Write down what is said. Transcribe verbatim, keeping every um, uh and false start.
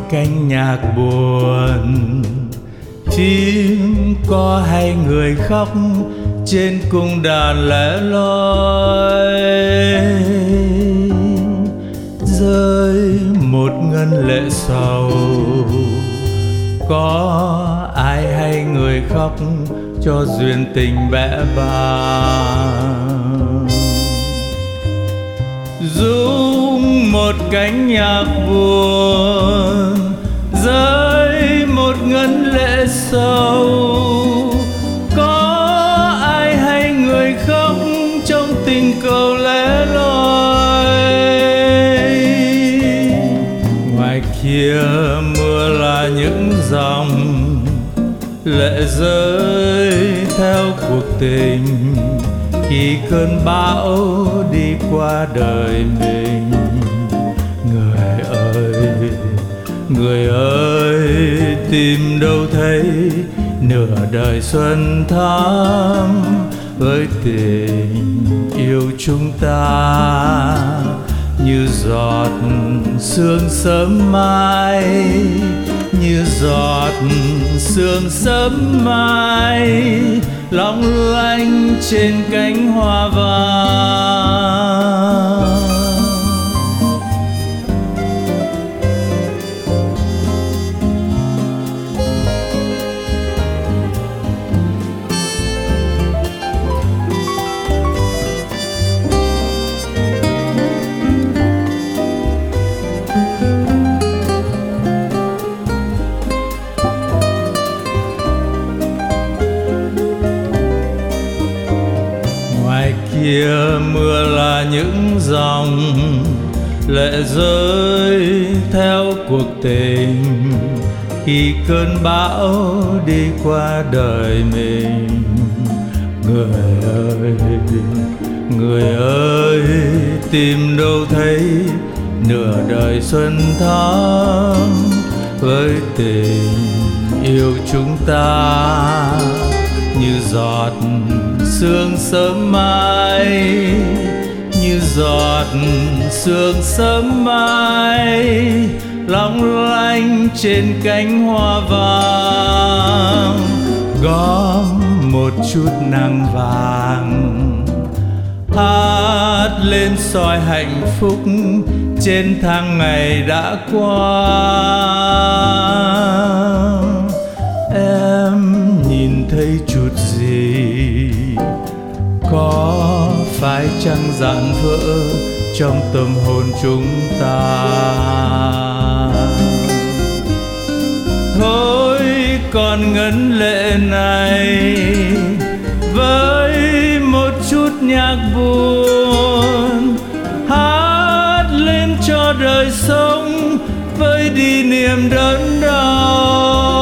cánh nhạc buồn, phim có hay người khóc trên cung đàn lẻ loi, rơi một ngân lệ sầu. Có ai hay người khóc cho duyên tình bẽ bàng, rung một cánh nhạc buồn, rơi một ngân lệ sầu. Có ai hay người khóc trong tình cầu lẻ loi, ngoài kia mưa là những dòng lệ rơi theo cuộc tình, khi cơn bão đi qua đời mình. Người ơi, người ơi, tìm đâu thấy nửa đời xuân thắm với tình yêu chúng ta, như giọt sương sớm mai, như giọt sương sớm mai, long lanh trên cánh hoa vàng. Kia mưa là những dòng lệ rơi theo cuộc tình, khi cơn bão đi qua đời mình. Người ơi, người ơi, tìm đâu thấy nửa đời xuân thắm với tình yêu chúng ta, như giọt sương sớm mai, như giọt sương sớm mai, long lanh trên cánh hoa vàng. Gom một chút nắng vàng, hát lên soi hạnh phúc trên tháng ngày đã qua. Em nhìn thấy chút gì, có phải chăng dạn vỡ trong tâm hồn chúng ta? Thôi còn ngấn lệ này với một chút nhạc buồn, hát lên cho đời sống với đi niềm đớn đau.